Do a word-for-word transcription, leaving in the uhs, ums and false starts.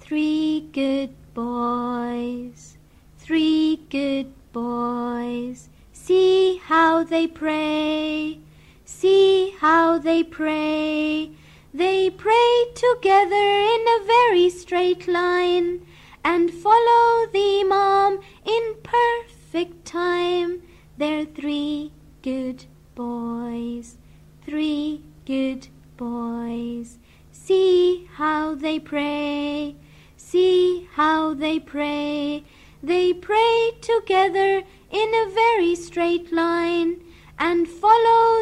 Three good boys, three good boys, see how they pray, see how they pray. They pray together in a very straight line and follow the Imam in perfect time. They're three good boys, three good boys. See how they pray, see how they pray. They pray together in a very straight line and follow